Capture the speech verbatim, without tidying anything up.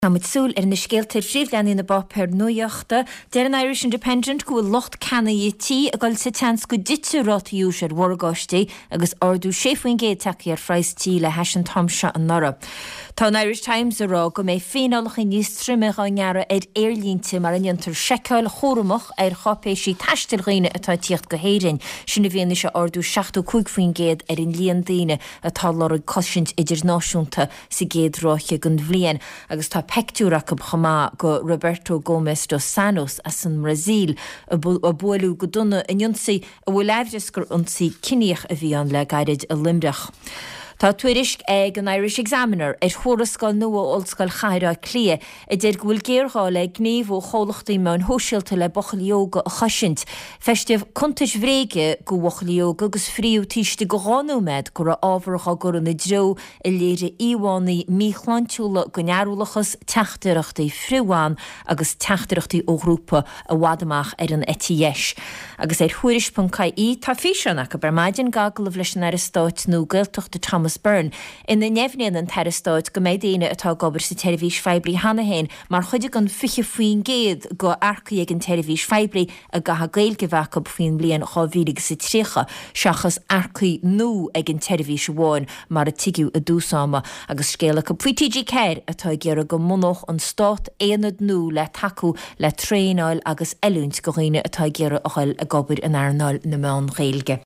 Amid súl ar na scéaltair fríomhleanaí na bopur nuaachta, deir an Irish Independent go bhfuil locht canna tí a gáil sa teans go ditse rátaíús ar mhórgáistí agus ordú séfuin géad takeí ar phraistí le heisin tomsa an nora. Tá an Irish Times ará go mé féinálach i níos trimeach á ngeara ar éirlínte mar aniontar seiceáil chóramach ar chopéisí taistilghine atá tíocht go héirin sinna bhíonna se ordú seachtó cúig faoin géad ar in líon daine atá lorad cosint idir náisiúnta sa géad ráiche gon bhliain agus tá pectúracha chamá go Roberto Gomes dos Santos as san Brazil a builú go duna in ionsaí a bhfuil leibhrisgur ionsaí cineach a bhí an le gairid a limreach. Tá tuairisc ag an Irish Examiner ar chórascail nua ollscail chaire clia a déir go bhfuil géará le gníomh ó chólachtaí mewn hóisialta le bochail yoga a chaisint. Feistíomh contais bhréige go bochail yoga agus fríú tíiste go ghanúméid gur a ábharcha gur na dro i léire íhánaí míchláintúla go nearúlachas teachtarachtaí friúáin agus teachtarachtaí ó grúpa a bhadamach ar an etíis. Agus ar thuairis pon cai í tá físeannach go bar maidin gagal leis an Aristóit nó gailteachta Thomas Byrne in na nefhníon an Aristóit go méid daine atá gobar sa televís feibrí hanahéin mar chuide an fiche faoin géad go arcaí ag an televís feibrí a gatha gailge bhaca faoin blian chábhílig sa trícha seachas arcaí nó ag an televís bháin mar a tigiú a dúsáma agus scéala go P T G Care atá gearra go monach an stát éanad nó le taú le tréáil agus eúnt go riine atá gearra a chail a gobar an airnáil na meán réilge.